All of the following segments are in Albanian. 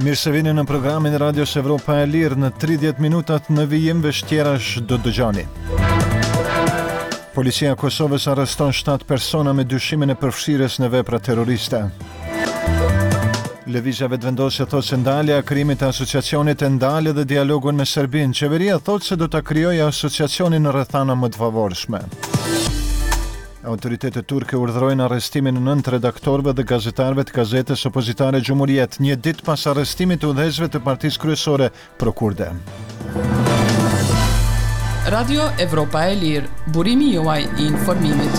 Mirë se vini në programin Radios Evropa e Lirë. Në 30 minutat në vijim vështjerash do dëgjoni. Policia e Kosovës arreston 7 persona me dyshimin e përfshirjes në vepra terroriste. Lëvizja vetëvendosje thotë se ndalja e krijimit të asociacionit e ndalë dhe dialogun me Serbinë. Qeveria thotë se do ta krijojë asociacionin në rrethana më të favorshme. Autoritetet turke urdhërojnë arrestimin e 9 redaktorëve dhe gazetarëve të gazetës opozitare Gjumhuriet, një ditë pas arrestimit të udhëheqësve të Partisë Kryesore pro-kurde. Radio Evropa e Lirë, burimi juaj I informimit.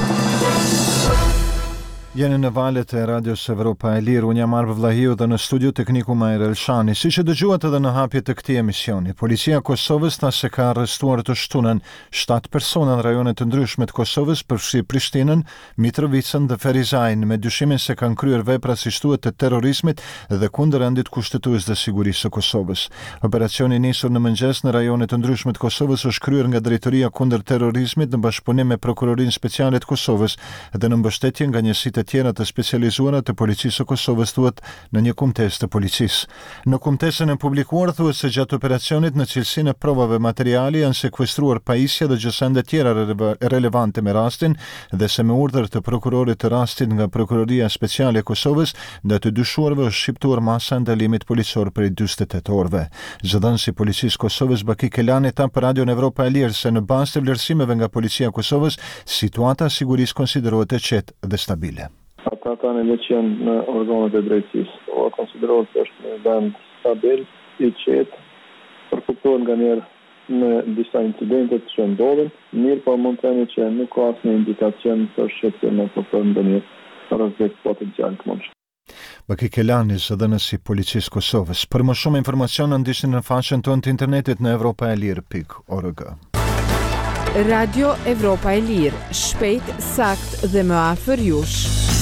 Jeni në valët e Radios Evropa e Lirë, unë jam Arve Vlahiu dhe në studio tekniku Majre Elshani. Si që dëgjuat edhe në hapje të këtij emisioni, Policia e Kosovës tha se ka arrestuar të shtunën 7 persona në rajonet të ndryshme të Kosovës, përfshi Prishtinën, Mitrovicën dhe Ferizajin, me dyshimin se kanë kryer vepra si shtuhet të terrorizmit dhe kundër rendit kushtetues dhe sigurisë së Kosovës. Operacioni nisur në mëngjes në rajonet të ndryshme të Kosovës është kryer nga Drejtoria kundër terrorizmit në bashkëpunim me Prokurorinë Speciale të Kosovës dhe në mbështetje nga njësitë tjera të specializuara të policisë së Kosovës, thuhet në një kumtesë të policisë. Në kumtesën e publikuar thuhet se gjatë operacionit në cilësinë e provave materiale janë sekuestruar pajisje dhe gjësande tjera relevante me rastin dhe se me urdhër të prokurorit të rastit nga Prokuroria Speciale e Kosovës, ndaj të dyshuarve është shqiptuar masa ndalimit policor prej 48 orëve. Zëdhënësi i policisë Kosovës Baki Kelani tha për Radion Evropa e Lirë se në bazë të vlerësimeve nga Policia e Kosovës, situata e sigurisë konsiderohet e qetë dhe stabile. Ata tani që janë në organet e drejtësisë. O konsiderohet se është një vend stabil, I qetë, përkuptohet nganjëherë në disa incidente që ndodhin, mirë po mund të themi që nuk ka asnjë indikacion për shqetësim apo për ndonjë rrezik potencial të mundshëm. Baki Kelani, zëdhënësi i Policisë Kosovës. Për më shumë informacion ndiqni në faqen tonë të internetit në europaelir.org. Radio Evropa e Lirë, shpejt, sakt dhe më afër jush.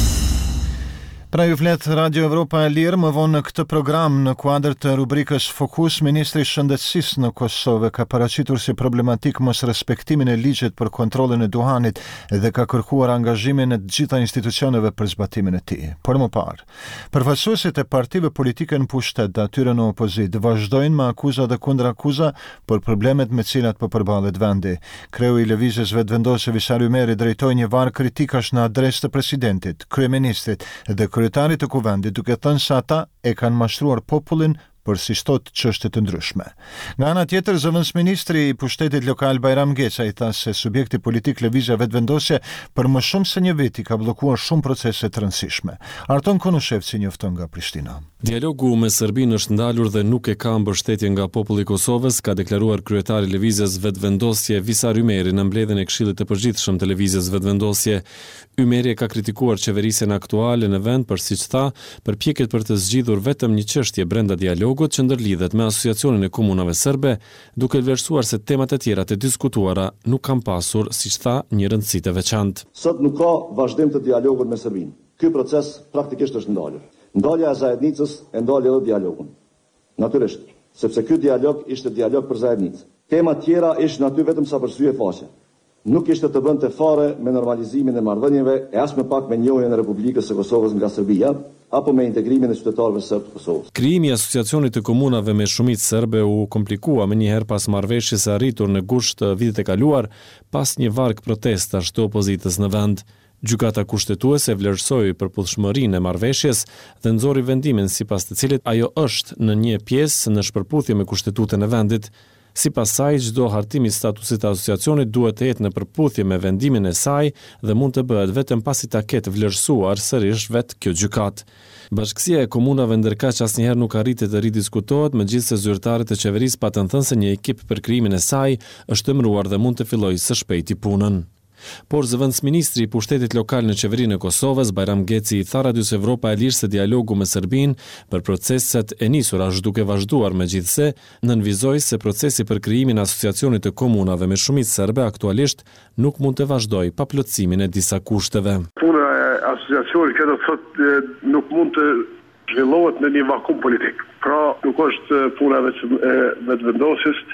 Pra ju flet Radio Evropa e Lirë, më vonë në këtë program në kuadër të rubrikës Fokus, Ministri I Shëndetësisë në Kosovë ka paraqitur si problematik mos respektimin e ligjit për kontrollin e duhanit dhe ka kërkuar angazhimin e të gjitha institucioneve për zbatimin e tij. Por më parë, përfaqësuesit e partive politike në pushtet dhe atyre në opozitë vazhdojnë me akuza dhe kundrakuza për problemet me cilat po përballet vendi. Kreu I lëvizjes vetëvendosje Visar Ymeri drejtoi një varg kritikash në adresë të presidentit, kryeministrit dhe kryetarit të kuvendit, duke thënë se ata e kanë mashtruar popullin për si shtot çështje të ndryshme. Nga ana tjetër, zëvendësministri I pushtetit lokal Bajram Geca I tha se subjekti politik lëvizja vetëvendosje për më shumë se një vit I ka bllokuar shumë procese të rëndësishme. Arton Konushevci njofton nga Prishtina. Dialogu me Serbinë është ndalur dhe nuk e ka mbështetje nga populli I Kosovës, ka deklaruar kryetari I lëvizjes vetëvendosje Visar Ymeri në mbledhjen e Këshillit të Përgjithshëm të lëvizjes vetëvendosje. Ymeri ka kritikuar qeverisjen aktuale në vend për, siç tha, përpjekjet për të zgjidhur vetëm një çështje brenda dialogut që ndërlidhet me asociacionin e komunave serbe, duke vlerësuar se temat e tjera të diskutuara nuk kanë pasur, siç tha, një rëndësi të veçantë. Sot nuk ka vazhdim të dialogut me Serbinë. Ky proces praktikisht është ndalur. Ndalja e Zajednicës e ndali edhe dialogun. Natyrisht, sepse ky dialog ishte dialog për Zajednicë. Tema tjera ishin aty vetëm sa përsye faqe. Nuk ishte të bënte fare me normalizimin e marrëdhënieve e as më pak me njohjen e Republikës së Kosovës nga Serbia apo me integrimin e qytetarëve serb të Kosovës. Krijimi I asociacionit të komunave me shumicë serbe u komplikua më njëherë pas marrëveshjes së arritur në gusht të vitit e kaluar, pas një varg protestash të opozitës në vend. Gjykata kushtetuese vlerësoi përputhshmërinë e marrëveshjes dhe nxori vendimin sipas të cilit ajo është në një pjesë në shpërputhje me kushtetutën e vendit. Sipas saj, çdo hartim I statusit të asociacionit duhet të jetë në përputhje me vendimin e saj dhe mund të bëhet vetëm pasi ta ketë vlerësuar sërish vetë kjo gjykatë. Bashkësia e komunave ndërkaq asnjëherë nuk arriti të ridiskutohet, megjithse zyrtarët e qeverisë patën thënë se një ekip për krijimin e saj është emëruar dhe mund të fillojë së shpejti punën. Por zëvendësministri I pushtetit lokal në qeverinë e Kosovës, Bajram Geci, I tha Radios Evropa e Lirë se dialogu me Serbinë për proceset e nisura është duke vazhduar, megjithse nënvizoi se procesi për krijimin e asociacionit të komunave me shumicë serbe aktualisht nuk mund të vazhdojë pa plotësimin e disa kushteve. Puna e asociacionit që do të thotë nuk mund të zhvillohet në një vakum politik. Pra nuk është puna e vetëvendosjes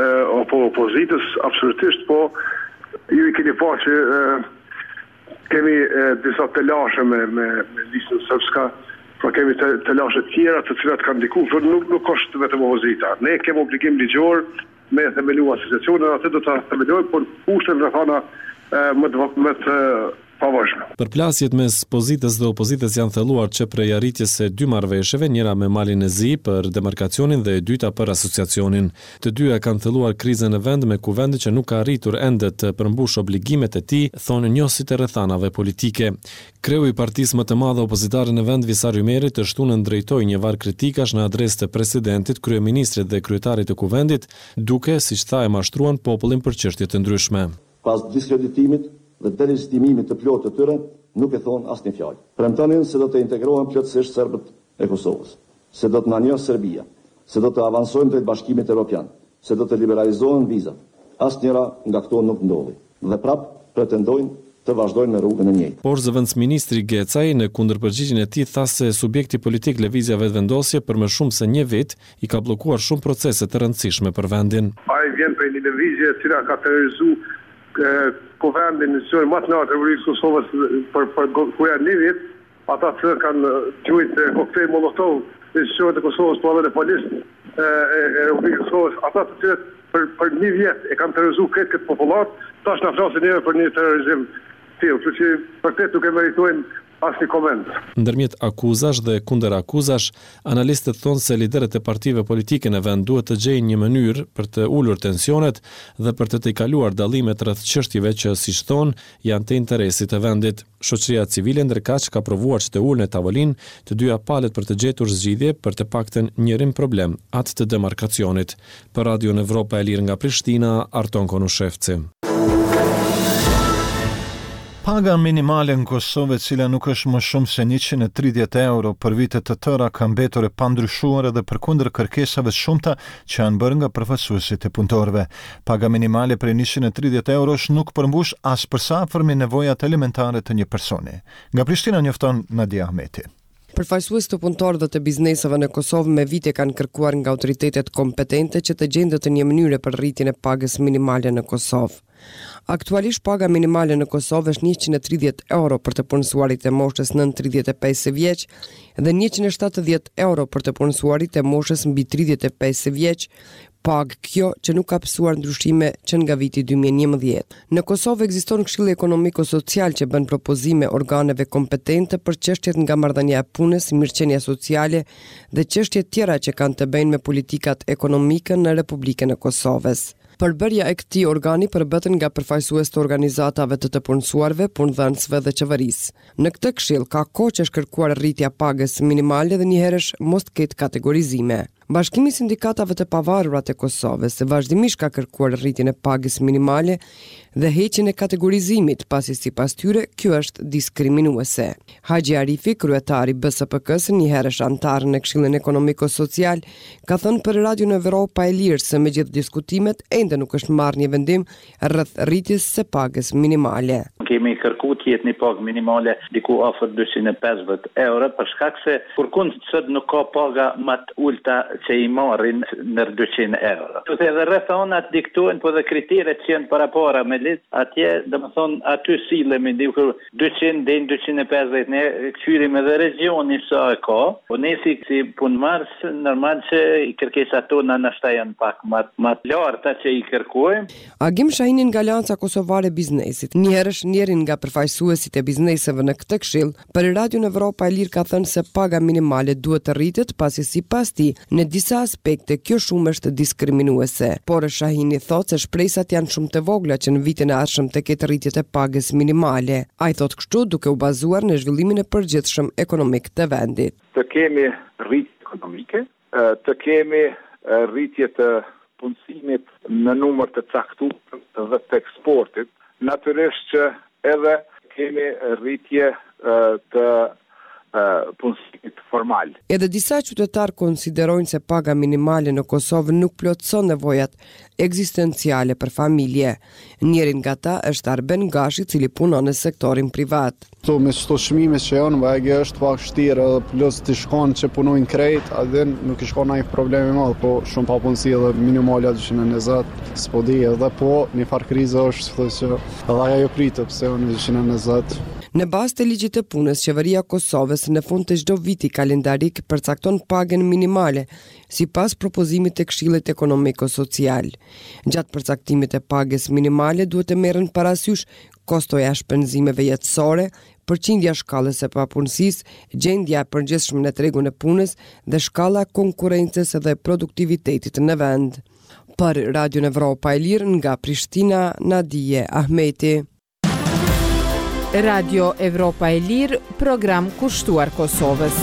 apo opozitës, absolutisht, po ju I keni pa që kemi disa të lashe me listën sërbska Pra kemi të lashe tjera të cilat kanë ndikuar, nuk është vetëm opozita. Ne kemi obligim ligjor me themelu asociacionin, atë do ta themelojmë, por kushtet rrethana më të pavarshme. Përplasjet mes pozitës dhe opozitës janë thelluar që prej arritjes së dy marrëveshjeve, njëra me Malin e Zi për demarkacionin dhe e dyta për asociacionin. Të dyja kanë thelluar krizën në vend me kuvendi që nuk ka arritur ende të përmbush obligimet e tij, thonë njohësit e rrethanave politike. Kreu i partisë më të madhe opozitare në vend, Visar Ymeri, të shtunën drejtoi një varg kritikash në adresë të presidentit, kryeministrit dhe kryetarit të kuvendit, duke, siç tha, e mashtruan popullin për çështje të ndryshme. Pas diskreditimit dhe delegitimimit të plotë të tyre, nuk e thonë asnjë fjalë. Premtonin se do të integrohen plotësisht serbët e Kosovës, se do të na njohë Serbia, se do të avansojmë drejt Bashkimit Evropian, se do të liberalizohen vizat. Asnjëra nga këto nuk ndodhi. Dhe prap pretendojnë të vazhdojnë me rrugën e njëjtë. Por zëvendësministri Gecaj në kundërpërgjigjen e tij tha se subjekti politik Lëvizja Vetëvendosje për më shumë se një vit i ka bllokuar shumë procese të rëndësishme për vendin. Ai vjen prej një lëvizje e cila ka terrorizuar kuvendin në qërë matë në Republikës Kosovës për kuja një vit, ata që kanë gjujt koktejl Molotov në qërët e Kosovës për dhe polisë e Republikës Kosovës, ata të cilët për një vjet e kanë terrorizu këtë populat, tash në flasin njëve për një terrorizim tillë, që që për këtë nuk e meritojnë asnjë koment. Ndërmjet akuzash dhe kundër akuzash, analistët thonë se liderët e partive politike në vend duhet të gjejnë një mënyrë për të ulur tensionet dhe për të tejkaluar dallimet rreth çështjeve që, siç thonë, janë të interesit të vendit. Shoqëria civile ndërkaq ka provuar që të ulën në tavolinë të dyja palët për të gjetur zgjidhje për të paktën njërin problem, atë të demarkacionit. Për Radio Evropa e Lirë nga Prishtina, Arton Konushevci. Paga minimale në Kosovë, e cila nuk është më shumë se 130 euro për vite të tëra, ka mbetur e pandryshuar edhe përkundër kërkesave shumta që janë bërë nga përfaqësuesit e punëtorëve. Paga minimale për 130 eurosh nuk përmbush as përsa nevojat elementare të një personi. Nga Prishtina njofton Nadia Ahmeti. Përfaqësues të punëtorëve dhe të bizneseve në Kosovë me vite kanë kërkuar nga autoritetet kompetente që të gjendet një mënyrë për rritjen e pagës minimale në Kosovë. Aktualisht paga minimale në Kosovë është 130 euro për të punësuarit e moshës nën 35 vjeç dhe 170 euro për të punësuarit e moshës mbi 35 vjeç, pagë kjo që nuk ka pësuar ndryshime që nga viti 2011. Në Kosovë ekziston Këshilli Ekonomiko-Social që bën propozime organeve kompetente për çështjet nga marrëdhënia e punës, mirëqenia sociale dhe çështjet tjera që kanë të bëjnë me politikat ekonomike në Republikën e Kosovës. Përbërja e këtij organi përbëten nga përfaqësues të organizatave të punësuarve, punëdhënësve dhe qeverisë. Në këtë këshill ka kohë që është kërkuar rritja pagës minimale dhe njëherësh mos të ketë kategorizime. Bashkimi i Sindikatave të Pavarura të Kosovës vazhdimisht ka kërkuar rritjen e pagës minimale dhe heqjen e kategorizimit, pasi sipas tyre kjo është diskriminuese. Haxhi Arifi, kryetari i BSPK-s, njëherësh antar në Këshillin Ekonomiko-Social, ka thënë për Radio Evropa e Lirë se megjithë diskutimet ende nuk është marrë një vendim rreth rritjes së pagës minimale. Kemi kërkuar të jetë një pagë minimale diku afër 250 euro për shkak se kurkund sot nuk ka paga më të ulta që i marrin në 200 euro. Edhe rrethonat diktojnë, po dhe kriteret që janë para me litë, atje, domethënë, aty sillemi diku 200 deri në 250, ne kthyerim edhe regioni sa e ka. Po ne si punëmarrës normal që i kërkesat tona ndoshta janë pak më të larta që i kërkojmë. Agim Shahini nga Alianca Kosovare e Biznesit, njërin nga përfaqësuesit e bizneseve në këtë këshill, për Radio Evropa e Lirë ka thënë se paga minimale duhet të rritet, pasi sipas tij në disa aspekte kjo shumë është diskriminuese. Por Shahini thotë se shpresat janë shumë të vogla që në vitin e ardhshëm të ketë rritjet e pagës minimale. Ai thotë kështu duke u bazuar në zhvillimin e përgjithshëm ekonomik të vendit. Të kemi rritje ekonomike, të kemi rritje të punësimit në numër të caktuar dhe të eksportit, natyrisht që edhe kemi rritje të punësimit formal. Edhe disa qytetarë konsiderojnë se paga minimale në Kosovë nuk plotëson nevojat ekzistenciale për familje. Njëri nga ta është Arben Gashi, i cili punon në sektorin privat. Me çdo çmime që janë, vajgë është pak vështirë, plus të shkon që punojnë krejt, atë nuk i shkon ndonjë problem i madh, po shumë papunësi edhe minimale 220, s'po di edhe po një farë krize është, thotë që edhe ajo pritet pse në 220. Në bazë të ligjit të punës, qeveria e Kosovës në fund të çdo viti kalendarik përcakton pagën minimale, sipas propozimit të Këshillit Ekonomiko-Social. Gjatë përcaktimit të pagës minimale duhet të merren parasysh kostoja e shpenzimeve jetësore, përqindja shkallës së papunësisë, gjendja e përgjithshme në tregun e punës dhe shkalla e konkurrencës dhe produktivitetit në vend. Për Radion Evropa e Lirë nga Prishtina, Nadije Ahmeti. Radio Evropa e Lirë, program kushtuar Kosovës.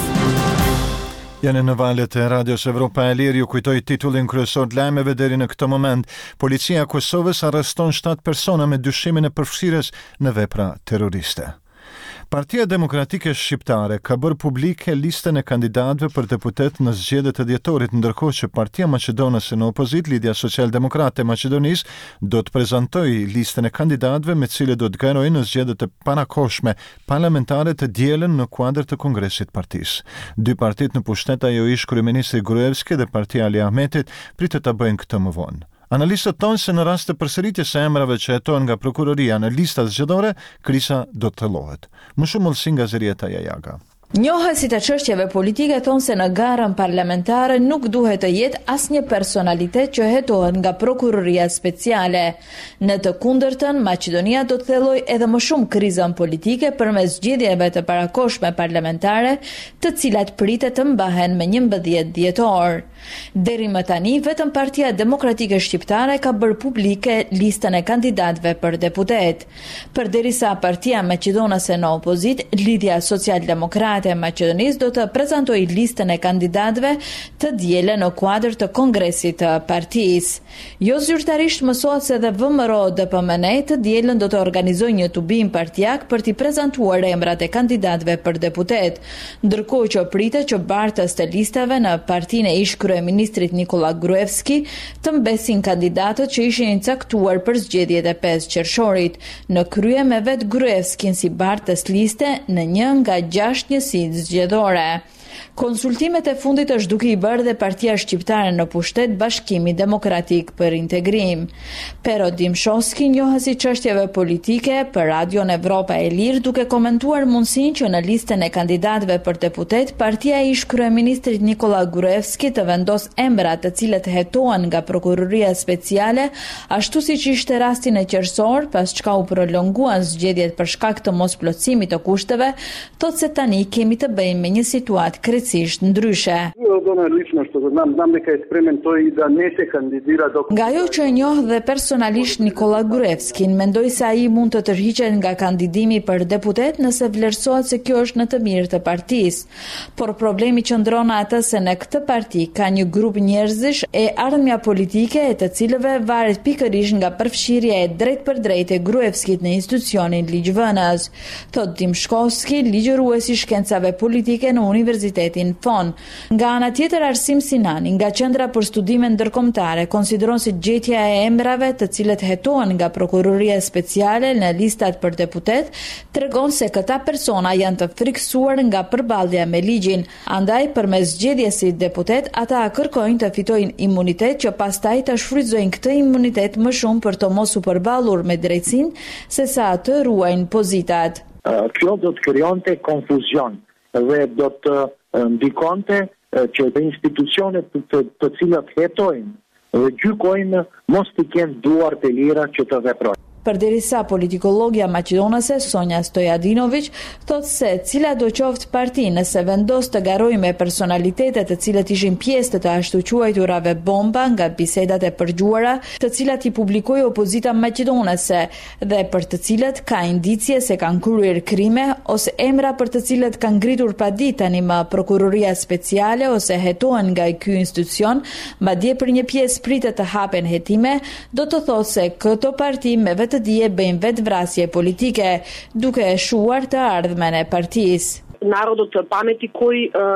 Janë në valët e Radios Evropa e Lirë, ju kujtoj titullin kryesor të lajmeve deri në këtë moment. Policia e Kosovës arreston 7 persona me dyshimin e përfshirjes në vepra terroriste. Partia Demokratike Shqiptare ka bërë publike listën e kandidatëve për deputet në zgjedhjet e dhjetorit, ndërkohë që Partia Maqedonase në opozit, Lidhja Social-Demokrate e Maqedonisë, do të prezantojë listën e kandidatëve me cilët do të garojnë në zgjedhjet e parakohshme parlamentare të dielën në kuadër të Kongresit të partisë. Dy partitë në pushtet, ajo ish kryeministri Gruevski dhe Partia Ali Ahmetit, pritet ta bëjnë këtë më vonë. Analistët thonë se në rast të përsëritjes së emrave që hetohen nga prokuroria në listat zgjedhore, krisa do të thellohet. Më shumë mëllësi nga Zerieta Jajaga. Njohësit e çështjeve politike thonë se në garën parlamentare nuk duhet të jetë asnjë personalitet që hetohet nga prokuroria speciale. Në të kundërtën, Maqedonia do të thellojë edhe më shumë krizën politike përmes zgjedhjeve të parakohshme parlamentare, të cilat pritet të mbahen me 11 dhjetor. Deri më tani, vetëm Partia Demokratike Shqiptare ka bërë publike listën e kandidatëve për deputet. Përderisa Partia Maqedonase në opozit, Lidhja Social-Demokrate e Maqedonisë do të prezantojë listën e kandidatëve të dielën në kuadër të Kongresit të partisë. Jo zyrtarisht mësohet se dhe VMRO-DPMN të dielën do të organizojë një tubim partijak për t'i prezantuar emrat e kandidatëve për deputet, ndërkohë që pritet që bartës të listave në partinë e ish kryeministrit Nikola Gruevski të mbesin kandidatët që ishin caktuar për zgjedhjet e 5 qershorit, në krye me vet Gruevskin si bartës liste në një nga 6 njësitë zgjedhore. Konsultimet e fundit është duke i bërë dhe Partia Shqiptare në pushtet Bashkimi Demokratik për Integrim. Pero Dimshovski, njohësi çështjeve politike, për Radion Evropa e Lirë, duke komentuar mundësinë që në listën e kandidatëve për deputet, partia e ish kryeministrit Nikola Gruevski të vendos emra të cilët hetohen nga prokuroria speciale, ashtu siç ishte rasti në qersor, pas çka u prolonguan zgjedhjet për shkak të mosplotësimit të kushteve, thotë se tani kemi të bëjmë me një situatë krejtësisht ndryshe. Nga ajo që e njoh dhe personalisht Nikola Gruevskin, mendoj se ai mund të tërhiqet nga kandidimi për deputet nëse vlerësohet se kjo është në të mirë të partisë. Por problemi qëndron atë se në këtë parti ka një grup njerëzish e ardhmja politike e të cilëve varet pikërisht nga përfshirja e drejt për drejt e Gruevskit në institucionin ligjvënës. Thot Dimshkovski, ligjëruesi shkencave politike në Universitetin FON. Nga ana tjetër, Arsim Sinani, nga Qendra për Studime Ndërkombëtare, konsideron se gjetja e emrave të cilët hetohen nga prokuroria speciale në listat për deputet tregon se këta persona janë të frikësuar nga përballja me ligjin. Andaj, përmes zgjedhjes si deputet, ata kërkojnë të fitojnë imunitet që pastaj të shfrytëzojnë këtë imunitet më shumë për të mos u përballur me drejtsinë sesa të ruajnë pozitat. Kjo do të krijonte konfuzion dhe do të ndikonte që të institucionet të cilat hetojnë dhe gjykojnë mos të kenë duar të lira që të veprojnë. Përderisa politikologia maqedonase Sonja Stojadinović thotë se cila do qoftë parti nëse vendos të garojë me personalitetet të cilët ishin pjesë të ashtu quajturave bomba nga bisedat e përgjuara, të cilat i publikoi opozita maqedonase dhe për të cilët ka indicie se kanë kryer krime ose emra për të cilët kanë ngritur paditë tani më prokuroria speciale ose hetohen nga ky institucion, madje për një pjesë pritet të hapen hetime, do të thotë se këto parti me të dije bëjnë vetë vrasje politike, duke e shuar të ardhmen e partisë. Народот памети кој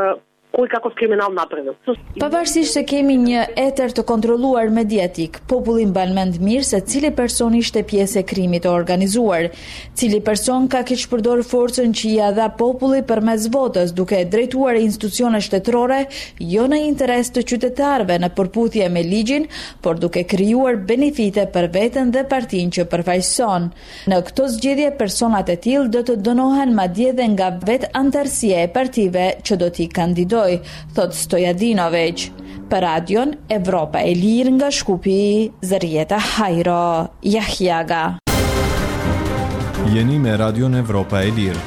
koji ka qenë kriminal naprave. Pavarësisht se kemi një etër të kontrolluar mediatik, populli mban mend mirë se cili person ishte pjesë e krimit të organizuar, cili person ka keq përdorur forcën që ia dha populli përmes votës, duke drejtuar institucione shtetërore jo në interes të qytetarëve në përputhje me ligjin, por duke krijuar benefite për veten dhe partinë që përfaqëson. Në këtë zgjedhje personat e tillë do të dënohen madje edhe nga vetë antarësia e partive që do t'i kandidojë, thot Stojadinović. Për radion Evropa e Lirë nga Shkupi, Zërieta Hajro, Jahjaga. Jeni me radion Evropa e Lirë.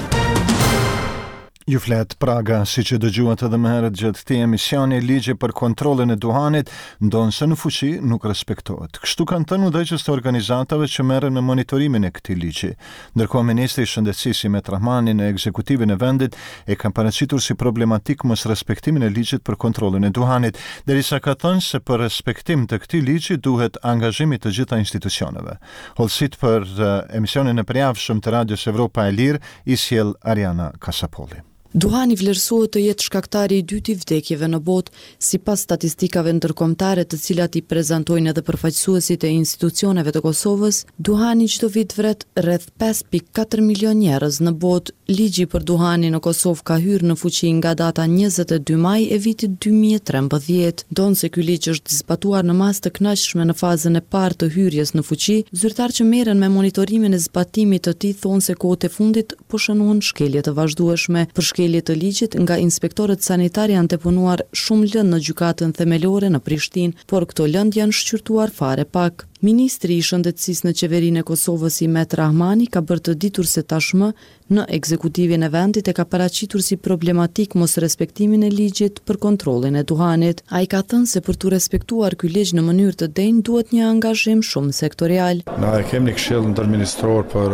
Ju flet Praga, si që dëgjuat edhe më herët gjatë këtij emisioni, ligji për kontrollin e duhanit ndonë se në fuqi nuk respektohet. Kështu kanë thënë udhëheqës të organizatave që merren me monitorimin e këtij ligji. Ndërkohë ministri i Shëndetësisë Imet Rahmani në ekzekutivin e vendit e ka paraqitur si problematik mos respektimin e ligjit për kontrollin e duhanit, derisa ka thënë se për respektim të këtij ligji duhet angazhimi të gjitha institucioneve. Hollësit për emisionin e përjavshëm të Radios Evropa e Lirë i sjell Ariana Kasapolli. Duhani vlerësohet të jetë shkaktari i dytë i vdekjeve në botë, sipas statistikave ndërkombëtare të cilat i prezantojnë edhe përfaqësuesit e institucioneve të Kosovës. Duhani çdo vit vret rreth 5.4 milion njerëz në botë. Ligji për duhanin në Kosovë ka hyrë në fuqi nga data 22 maj e vitit 2013. Donë se ky ligj është zbatuar në masë të kënaqshme në fazën e parë të hyrjes në fuqi, zyrtarë që merren me monitorimin e zbatimit të tij thonë se kohët e fundit po shënohen shkelje të vazhdueshme. Për shkelje të ligjit nga inspektorët sanitar janë deponuar shumë lëndë në gjykatën themelore në Prishtinë, por këto lëndë janë shqyrtuar fare pak. Ministri i Shëndetësisë në qeverinë e Kosovës Imet Rahmani ka bërë të ditur se tashmë në ekzekutivin e vendit e ka paraqitur si problematik mos respektimin e ligjit për kontrollin e duhanit. Ai ka thënë se për të respektuar ky ligj në mënyrë të denjë duhet një angazhim shumë sektorial. Na e kemi një këshill ndërministror për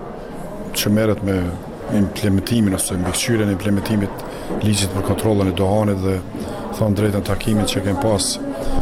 që merret me implementimin ose mbikëqyrjen e implementimit ligjit për kontrollin e duhanit dhe thonë drejtën takimin që kem pas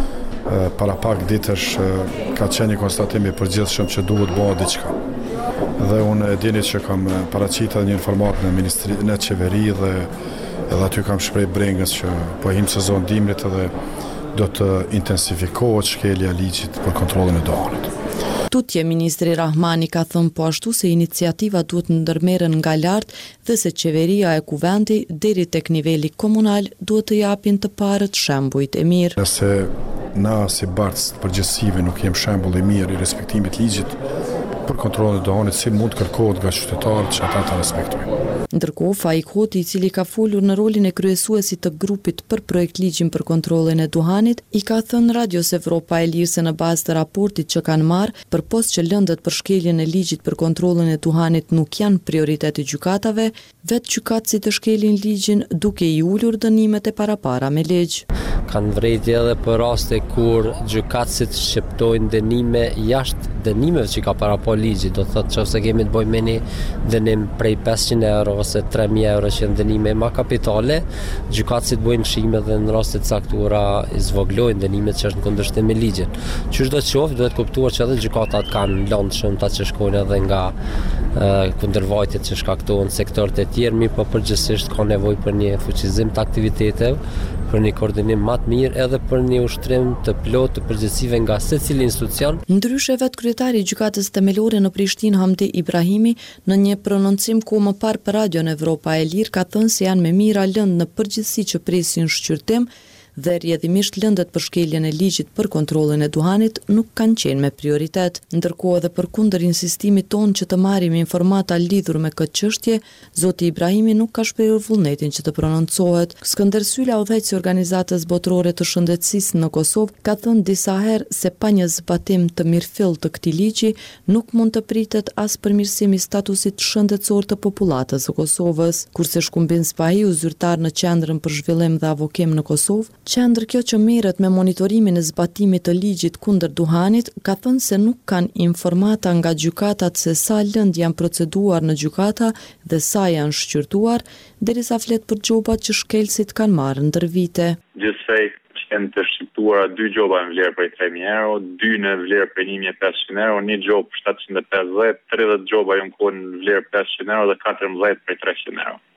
para pak ditësh ka qenë një konstatim i përgjithshëm që duhet bëhet diçka. Dhe unë e dini që kam paraqitur një informat në ministri në qeveri dhe edhe aty kam shpreh brengës që po him sezon dimrit dhe do të intensifikohet shkelja e ligjit për kontrollin e duhanit. Tutje ministri Rahmani ka thënë po ashtu se iniciativa duhet ndërmerren nga lart dhe se qeveria e kuvendit deri tek niveli komunal duhet të japin të parët shembujt e mirë. Nëse na si bartës të përgjithësive nuk jem shembull i mirë i respektimit ligjit për kontrollin e duhanit, si mund kërkohet nga qytetarët që ata ta respektojnë. Ndërkohë, Faik Hoti, i cili ka folur në rolin e kryesuesit të grupit për projekt ligjin për kontrollin e duhanit, i ka thënë Radios Evropa e Lirë se në bazë të raportit që kanë marrë, përpos që lëndët për shkeljen e ligjit për kontrollin e duhanit nuk janë prioritet i gjykatave, vetë gjykatësit të shkelin ligjin duke i ulur dënimet e parapara me ligj. Kanë vrejtje edhe për raste kur gjykatësit shqiptojnë dënime jashtë dënimeve që ka parapo ligji, do thotë që ose kemi të bëjmë me një dënim prej 500 euro ose 3.000 euro që janë dënime ma kapitale, gjykatësit bëjnë shime dhe në rastet caktuara i zvoglojnë dënimet që është në kundërshtim me ligjin. Qysh do të qoftë, duhet kuptuar që edhe gjykatat kanë lëndë shumë ta që shkojnë edhe nga kundërvajtjet që shkaktohen sektorët e tjerë, mirë po përgjithsisht ka nevojë për një fuqizim të aktiviteteve, për një koordinim më të mirë edhe për një ushtrim të plotë të përgjegjësive nga secili institucion. Ndryshe vetë kryetari i gjykatës themelore në Prishtinë Hamdi Ibrahimi në një prononcim ku më parë për Radion Evropa e Lirë ka thënë se janë me mira lëndë në përgjithësi që presin shqyrtim dhe rrjedhimisht lëndët për shkeljen e ligjit për kontrollin e duhanit nuk kanë qenë me prioritet. Ndërkohë edhe përkundër insistimit tonë që të marrim informata lidhur me këtë çështje, zoti Ibrahimi nuk ka shprehur vullnetin që të prononcohet. Skënder Sylla, udhëheqësi i organizatës botërore të shëndetësisë në Kosovë, ka thënë disa herë se pa një zbatim të mirëfill të këtij ligji nuk mund të pritet as përmirësimi i statusit shëndetësor të popullatës së Kosovës. Kurse Shkumbin Spahiu, zyrtar në Qendrën për Zhvillim dhe Avokim në Kosovë, qendër kjo që merret me monitorimin e zbatimit të ligjit kundër duhanit, ka thënë se nuk kanë informata nga gjykatat se sa lëndë janë proceduar në gjykata dhe sa janë shqyrtuar, derisa flet për gjobat që shkelësit kanë marrë ndër vite. Gjithsej janë të shqiptuara 2 gjoba në vlerë prej 3.000 euro, 2 në vlerë prej 1.500 euro, 1 gjobë 750, 30 gjoba janë në vlerë 500 euro dhe 14 prej 300 euro.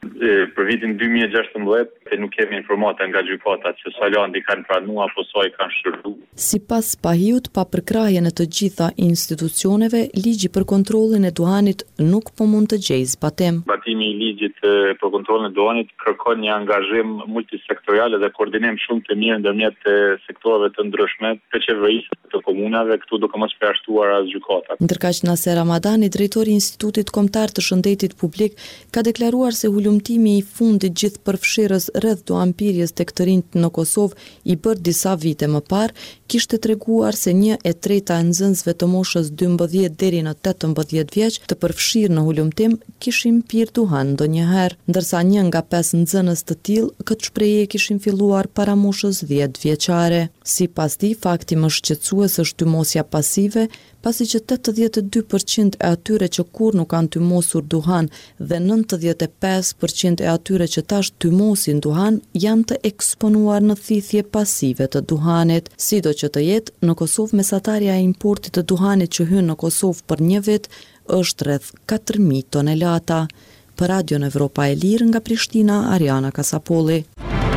Për vitin 2016 nuk kemi informata nga gjykata që Salandi kanë pranuar apo sa i kanë shërbuar. Sipas Pahiut, pa përkrahjen e të gjitha institucioneve, ligji për kontrollin e duhanit nuk po mund të gjejë zbatim. Zbatimi i ligjit për kontrollin e duhanit kërkon një angazhim multisektorial dhe koordinim shumë të mirë ndërmjet sektoreve të ndryshme të qeverisë të komunave, këtu duke mos përjashtuar as gjykatat. Ndërkaq Naser Ramadani, drejtori i Institutit Kombëtar të Shëndetit Publik, ka deklaruar se hulumtimi i fundit gjithëpërfshirës rreth duhanpirjes tek të rinjt në Kosovë i bërë disa vite më parë, kishte treguar se 1/3 e nxënësve të moshës 12 deri në 18 vjeç të përfshirë në hulumtim kishin pirë duhan ndonjëherë, ndërsa 1 nga 5 nxënës të tillë këtë shprehje kishin filluar para moshës 10 vjeçare. Sipas tij, fakti më shqetësues është tymosja pasive, pasi që 82% e atyre që kur nuk kanë tymosur duhan dhe 95% e atyre që tash tymosin duhan janë të eksponuar në thithje pasive të duhanit. Sido që të jetë, në Kosovë mesatarja e importit të duhanit që hyn në Kosovë për një vit është rreth 4.000 tonelata. Për Radion Evropa e Lirë nga Prishtina, Ariana Kasapolli.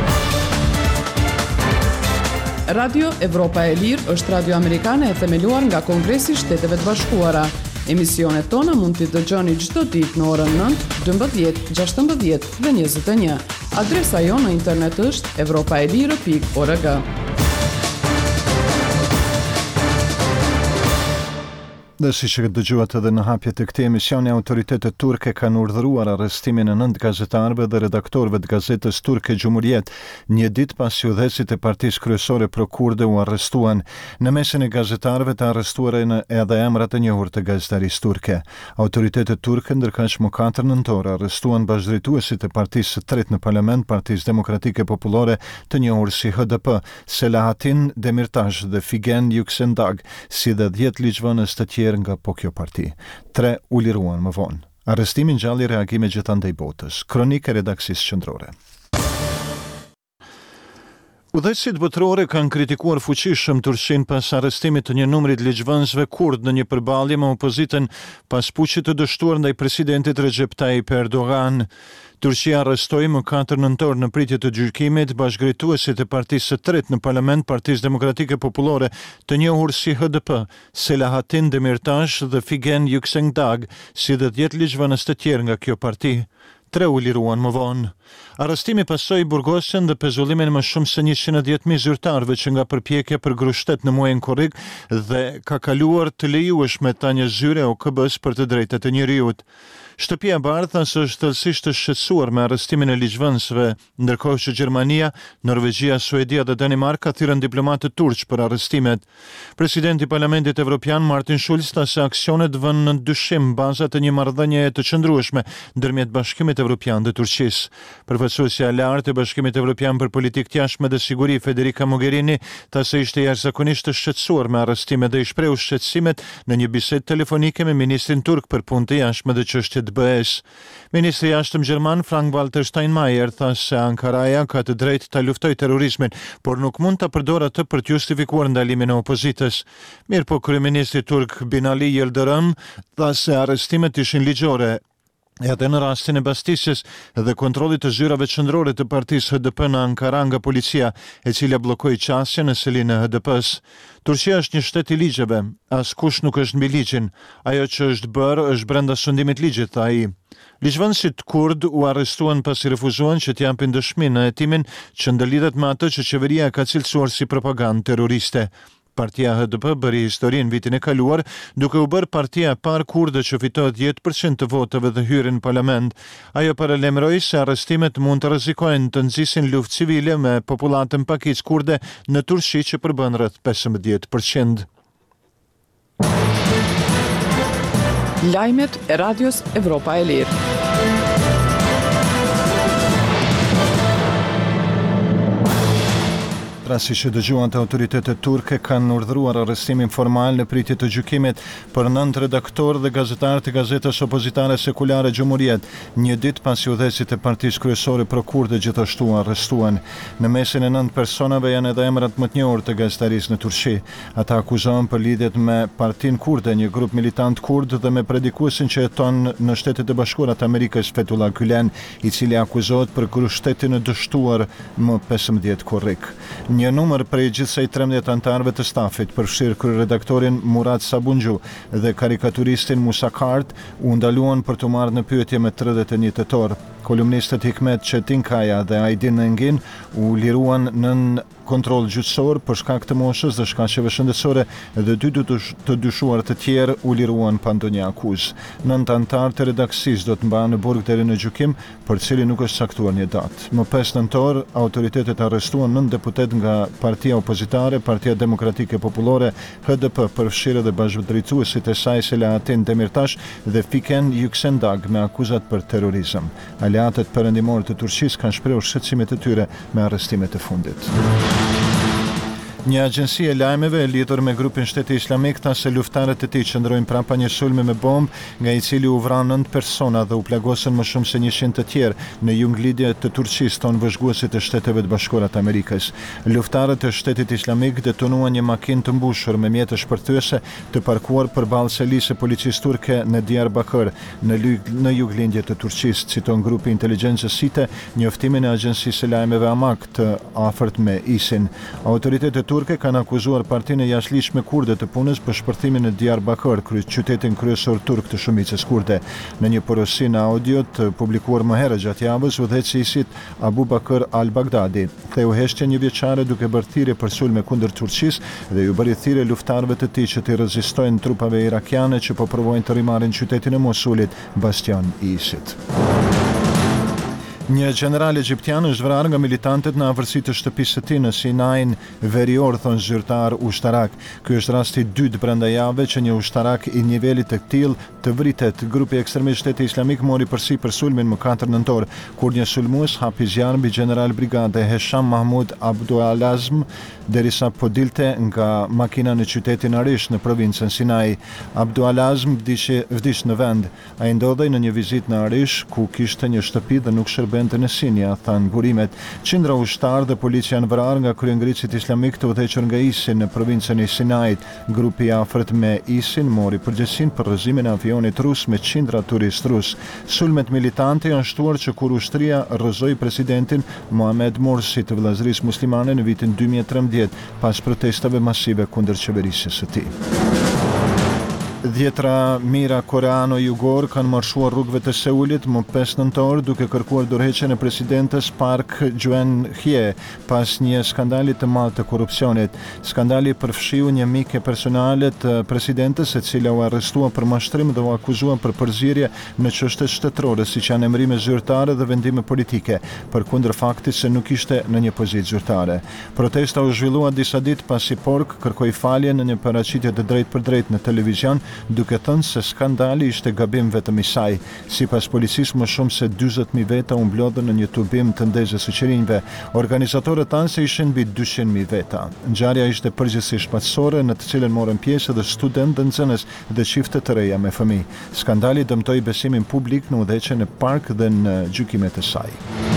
Radio Evropa e Lirë është radio amerikane e themeluar nga Kongresi i Shteteve të Bashkuara. Emisionet tona mund t'i dëgjoni çdo ditë në orën 9, 12, 16 dhe 21. Adresa jonë në internet është europaelire.org. Dhe si që dëgjuat edhe në hapje të këtij emisioni, autoritetet turke kanë urdhëruar arrestimin e 9 gazetarëve dhe redaktorëve të gazetës turke Cumhuriyet, një ditë pasi udhëheqësit e partisë kryesore pro-kurde u arrestuan. Në mesin e gazetarëve të arrestuar edhe emrat e njohur të gazetarisë turke. Autoritetet turke ndërkaq më 4 nëntor arrestuan bashkëdrejtuesit e partisë së tretë në parlament, Partisë Demokratike Popullore, të njohur si HDP, Selahattin Demirtas dhe Figen Yüksekdag, si dhe 10 ligjvënës të tjerë nga po kjo parti. 3 u liruan më vonë. Arrestimi ngjalli reagime gjithandej botës. Kronikë e redaksisë qendrore. Udhëheqësit botërore kanë kritikuar fuqishëm Turqinë pas arrestimit të një numrit ligjvënësve kurd në një përballje me opozitën pas puçit të dështuar ndaj presidentit Recep Tayyip Erdogan. Turqia arrestoi më 4 nëntor në pritje të gjykimit bashkëdrejtuesit e partisë së tretë në parlament, Partisë Demokratike Popullore, të njohur si HDP, Selahattin Demirtas dhe Figen Yüksekdag, si dhe 10 ligjvënës të tjerë nga kjo parti. 3 u liruan më vonë. Arrestimi pasoi burgosjen dhe pezullimin më shumë se 110.000 zyrtarëve që nga përpjekja për grushtet në muajin korrik dhe ka kaluar të lejueshme ta një zyre OKB-s për të drejtat e njerëzit. Shtëpia e Bardhë thënë se është thellësisht të shqetësuar me arrestimin e ligjvënësve, ndërkohë që Gjermania, Norvegjia, Suedia dhe Danimarka thirrën diplomatë turq për arrestimet. Presidenti i Parlamentit Evropian Martin Schulz tha se aksionet vënë në dyshim bazat e një marrëdhënie të qëndrueshme ndërmjet Bashkimit Evropian dhe Turqisë. Përfaqësuesja e lartë e Bashkimit Evropian për politikë të jashtme dhe siguri, Federica Mogherini, tha se ishte jashtëzakonisht të shqetësuar me arrestimet dhe i shprehu shqetësimet në një bisedë telefonike me ministrin turk për punë të jashtme dhe çështje të BE-s. Ministri i jashtëm gjerman Frank-Walter Steinmeier tha se Ankaraja ka të drejtë ta luftojë terrorizmin, por nuk mund ta përdorë atë për të justifikuar ndalimin e opozitës. Mirëpo kryeministri turk Binali Yildirim tha se arrestimet ishin ligjore. Edhe në rastin e bastisjes dhe kontrollit të zyrave qendrore të partisë HDP në Ankara nga policia, e cila bllokoi qasjen në selinë e HDP-s. Turqia është një shtet i ligjeve, askush nuk është mbi ligjin. Ajo që është bërë është brenda sundimit ligjit, tha ai. Ligjvënësit kurd u arrestuan pasi refuzuan që t'japin dëshmi në hetimin që ndërlidhet me atë që qeveria ka cilësuar si propagandë terroriste. Partia HDP bëri historinë vitin e kaluar, duke u bërë partia e parë kurde që fitoi 10% të votave dhe hyri në parlament. Ajo paralajmëroi se arrestimet mund të rrezikojnë të nxisin luftë civile me popullatën pakicë kurde në Turqi që përbën rreth 15%. Lajmet e Radios Evropa e Lirë. Pra si që dëgjuan të autoritetet turke kanë urdhëruar arrestimin formal në pritje të gjykimit për 9 redaktorë dhe gazetarë të gazetës opozitare sekulare Gjumhuriet, një ditë pasi udhëheqësit e partisë kryesore pro-kurde gjithashtu arrestuan. Në mesin e 9 personave janë edhe emrat më të njohur të gazetarisë në Turqi. Ata akuzohen për lidhjet me Partinë Kurde, një grup militant kurd, dhe me predikuesin që jeton në Shtetet e Bashkuara të Amerikës, Fethullah Gülen, i cili akuzohet për kryeështetin e dështuar më 15 korrik. Një numër prej gjithsej 13 anëtarëve të stafit, përfshirë kryeredaktorin Murat Sabunxhu dhe karikaturistin Musa Kart, u ndaluan për të marrë në pyetje me 31 tetor. Kolumnistët Hikmet Çetinkaja dhe Aydin Engin u liruan nën kontroll gjyqësor për shkak të moshës dhe shkaqeve shëndetësore dhe 2 të dyshuar të tjerë u liruan pa ndonjë akuzë. 9 anëtarë të redaksisë do të mbahen në burg deri në gjykim, për cilin nuk është caktuar një datë. Më 5 nëntor, autoritetet arrestuan 9 deputet nga Partia Opozitare, Partia Demokratike Popullore, HDP, përfshirë dhe bashkëdrejtuesit e saj Selahattin Demirtash dhe Fiken Yüksendag me akuzat për terrorizëm. Aleatët perëndimorë të Turqisë kanë shprehur shqetësimet e tyre me arrestimet e fundit. Një agjenci e lajmeve e lidhur me grupin Shteti Islamik tha se luftarët e tij qëndrojnë prapa një sulmi me bombë, nga i cili u vran 9 persona dhe u plagosën më shumë se 100 të tjerë në junglindje të Turqisë, tonë vëzhguesit e Shteteve të Bashkuara të Amerikës. Luftarët e Shtetit Islamik detonuan një makinë të mbushur me mjete shpërthyese të parkuar përballë selisë së policisë turke në Diyarbakır, në junglindje të Turqisë, citon grupi inteligjencës SITE njoftimin e agjencisë së lajmeve Amak të afërt me ISIN. Autoritetet turke kanë akuzuar partinë e jashtëligjshme kurde të punës për shpërthimin në Diyarbakır, qytetin kryesor turk të shumicës kurde. Në një porosi në audio të publikuar më herët gjatë javës, udhëheqësi i ISIT Abu Bakr al-Baghdadi theu heshtje një vjeçare duke bërë thirrje për sulme kundër Turqisë dhe ju bëri thirrje luftarëve të tij që të rezistojnë trupave irakiane që po provojnë të rimarrin qytetin e Mosulit, bastion i ISIT. Një general egjiptian është vrarë nga militantët në afërsi të shtëpisë së tij në Sinain verior, thon zyrtar ushtarak. Ky është rasti i dytë brenda javëve që një ushtarak i nivelit të tillë të vritet. Grupi ekstremist Shteti Islamik mori përsipër sulmin më 4 nëntor, kur një sulmues hapi zjarr mbi general brigade Hesham Mahmud Abdualazm derisa po dilte nga makina në qytetin Arish në provincën Sinai. Abdualazm vdiq në vend. Ai ndodhej në një vizitë në Arish ku kishte një shtëpi dhe nuk shërbente në Sinja, than burimet. Qindra ushtar dhe policia janë vrarë nga kryengricit islamik të udhëhequr nga ISIN në provincën e Sinait. Grupi i afërt me ISIN mori përgjegjësinë për rrëzimin e avionit rus me qindra turist rus. Sulmet militante janë shtuar që kur ushtria rrëzoi presidentin Mohamed Morsi të vëllazërisë muslimane në vitin 2013 pas protestave masive kundër qeverisjes së tij. 10 mijëra koreano-jugor kanë marshuar rrugëve të Seulit më 5 nëntor duke kërkuar dorëheqjen e presidentes Park Geun-hye pas një skandali të madh të korrupsionit. Skandali përfshiu një mike personale të presidentes, e cila u arrestua për mashtrim dhe u akuzua për përzierje në çështje shtetërore, siç janë emrime zyrtare dhe vendime politike, përkundër faktit se nuk ishte në një pozitë zyrtare. Protesta u zhvillua disa ditë pasi Park kërkoi falje në një paraqitje të drejtë për drejtë në televizion, duke thënë se skandali ishte gabim vetëm i saj. Sipas policisë, më shumë se 40.000 veta u mblodhën në një tubim të ndezës së qerinjve. Organizatorët thanë se ishin mbi 200.000 veta. Ngjarja ishte përgjithsisht shpatësore, në të cilën morën pjesë edhe studentë dhe nxënës dhe çifte të reja me fëmijë. Skandali dëmtoi besimin publik në udhëheqjen e Park dhe në gjykimet e saj.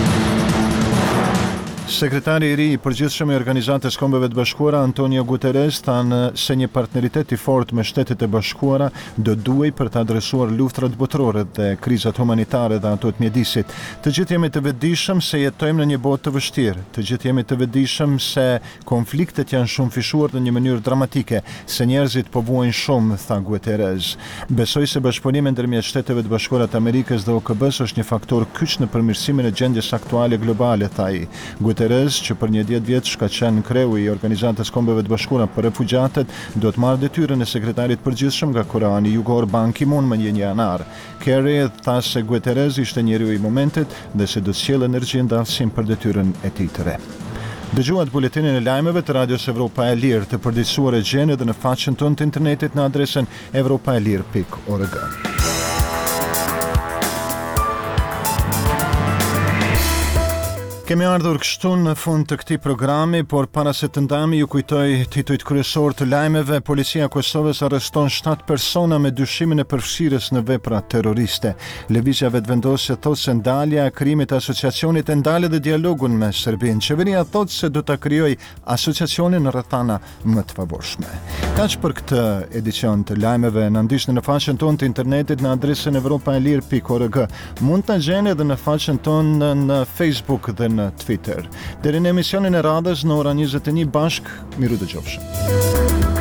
Sekretari i ri i përgjithshëm i Organizatës Kombeve të Bashkuara, Antonio Guterres, thanë se një partneritet i fortë me Shtetet e Bashkuara do duhej për të adresuar luftrat botërore dhe krizat humanitare dhe ato të mjedisit. Të gjithë jemi të vetëdijshëm se jetojmë në një botë të vështirë. Të gjithë jemi të vetëdijshëm se konfliktet janë shumë fishuar në një mënyrë dramatike, se njerëzit po vuajnë shumë, tha Guterres. Besoj se bashkëpunimi ndërmjet Shteteve të Bashkuara të Amerikës dhe OKB-s është një faktor kyç në përmirësimin e gjendjes aktuale globale, tha ai. Guterres, që për një 10 vjet ka qenë kreu i Organizatës Kombeve të Bashkuara për refugjatët, do të marrë detyrën e sekretarit përgjithshëm nga Koreani Jugor Ban Ki-moon më 1 janar. Kerry tha se Guterres ishte njeriu i momentit dhe se do të sjellë energji ndalësim për detyrën e tij të re. Dëgjuat buletinin e lajmeve të Radios Evropa e Lirë, të përditësuar e gjeni edhe në faqen tonë të internetit në adresën europaelir.org. Kemi ardhur kështu në fund të këtij programi, por para se të ndami ju kujtoj titujt kryesor të lajmeve. Policia e Kosovës arreston 7 persona me dyshimin e përfshirjes në vepra terroriste. Lëvizja vetëvendosje thotë se ndalja e krimit të asociacionit e ndalë dhe dialogun me Serbinë. Qeveria thotë se do ta krijojë asociacionin në rrethana më të favorshme. Kaq për këtë edicion të lajmeve. Na ndiqni në faqen tonë të internetit në adresën europaelir.org. Mund ta gjeni edhe në faqen tonë në Facebook dhe në Twitter. Deri në emisionin e radhës në ora 21 bashk, miru dëgjofshëm.